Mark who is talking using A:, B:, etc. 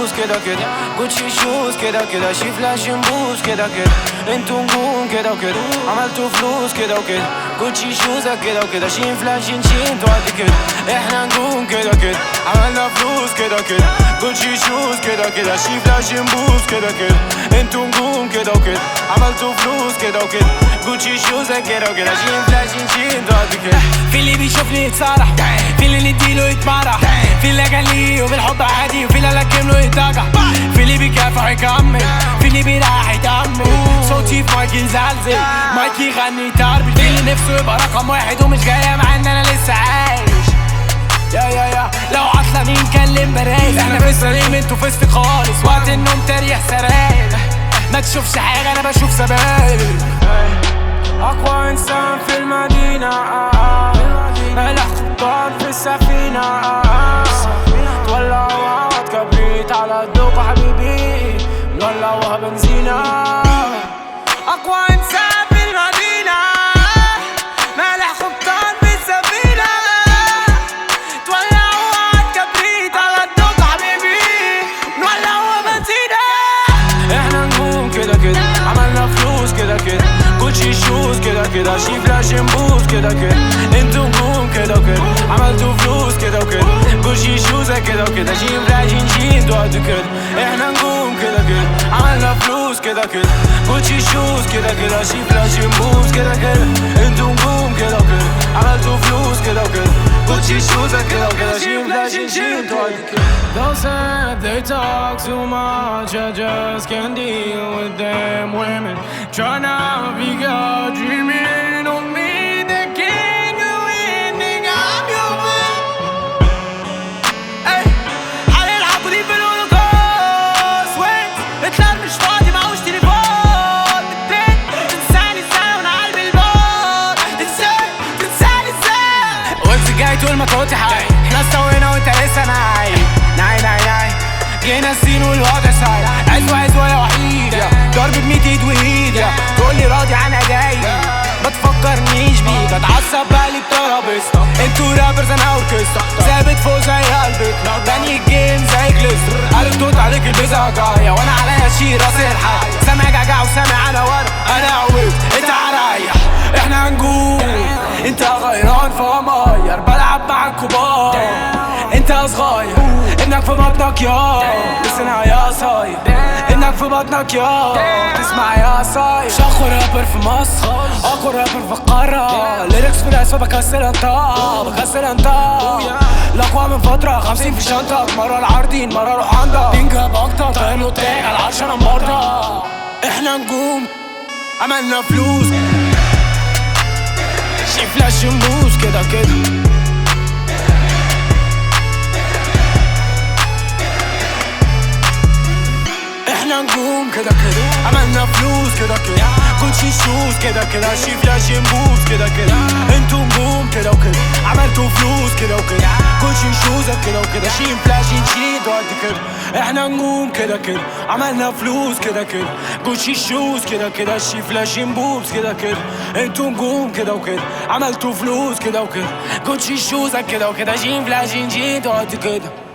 A: فلوس كده كده، جوتشي شوز كده كده، شي فلاش نبوس كده كده، انتو نجوم كده وكده، عملتوا فلوس كده وكده، جوتشي شوزة كده وكده، شين فلاش نشين توقت كده، احنا نجوم كده كده، عملنا فلوس كده كده، جوتشي شوز كده كده، شي فلاش نبوس كده كده، انتو نجوم كده وكده، عملتوا فلوس كده وكده، جوتشي شوزة كده وكده، شين فلاش نشين توقت كده.
B: في اللي بيشوفني يتصارح، في اللي نديله يتمرح، في اللي قال لي وبالحب عادي، وفي اللي لكمله يتقع، في اللي بيكافح يكمل، في اللي بيراح يتأمل. صوتي في مايكي زلزل، مايكي يغني تربي، في اللي نفسه يبقى رقم واحد ومش جاية مع ان انا لسه عايش. يا لو عطلانين كلم برايز، احنا في السليم انتوا في استي خالص، وقت النوم تريح سراير، ما تشوفش حاجة انا بشوف سبايل.
A: أقوى إنسان في المدينة، ملح قبطان في السفينة، تولعوها كبريت على الذوق حبيبي، نولعوها بنزينة. أقوى إنسان في المدينة، ملح قبطان في السفينة، تولعوها كبريت على الذوق حبيبي، نولعوها بنزينة. إحنا نجوم كده كده، عملنا فلوس كده كده، جوتشي شوز كده كده، شي فلاش نبوس كده كده، انتو نجوم كده وكده، عملتوا فلوس كده وكده، جوتشي شوزة كده وكده، شي فلاش نشين توقت كده، احنا نجوم كده كده، عملنا فلوس كده كده، جوتشي شوز كده كده، شي فلاش نبوس كده كده، انتو نجوم كده وكده، عملتوا فلوس كده وكده، جوتشي شوزة كده وكده، شي فلاش نشين توقت كده. They'll say they talk too much, I just can't deal with them women tryna be God, dreaming on me, the king of winning, I'm your man.
B: ايه علي العبوا دي في الهولوكوست، وين هتلر مش فاضي معهوش تليفون، البيت تنساني ازاي وانا قلبي البار، تنساني ازاي وانت جاي تقول ما كنت حي، احنا استوينا وانت لسه نايم. جينا السين والوضع صاير، عزوة يا وحيد، ضرب ب100 ايد وايد، تقولي راضي عن ادائي، ما تفكرنيش بيك، اتعصب بالي بترابيزتا، انتوا رابرز انا اوركسترا، ثابت فوق زي قلبك، تاني الجيم زي جليستر، قالوا توت عليك البيزا جاية، وانا عليا شي راسي الحاجة، سامع جعجع وسامع انا ورق، انا عويت انت عريح، احنا هنجوم انت غيران فمغير، بلعب مع الكبار انت صغير، ابنك في بطنك يا لسنا يا صاير، ابنك في بطنك يا تسمع يا صاير. اقوى رابر في مصر، اقوى رابر في القارة، ليركس في الاسفة بكسر انطاق، الاقوى من فترة 50 في شنطة، مرة العارضين مرة روح عندك، تنجب اكتر طاير له تاج على العرش انا مرضى. احنا نجوم عملنا فلوس، شي فلاش نبوس كده كده، احنا نجوم كده كده، عملنا فلوس كده كده، جوتشي شوز كده كده، شي فلاش نبوس كده كده، انتو نجوم كده وكده، عملتوا فلوس كده وكده، جوتشي شوزة كده وكده، شي فلاش نشيد وقت كده، احنا نجوم كده كده، عملنا فلوس كده كده، جوتشي شوز كده كده، شي فلاش نبوس كده كده، انتو نجوم كده وكده، عملتوا فلوس كده وكده، جوتشي شوزة كده وكده، شي فلاش نشيد وقت كده.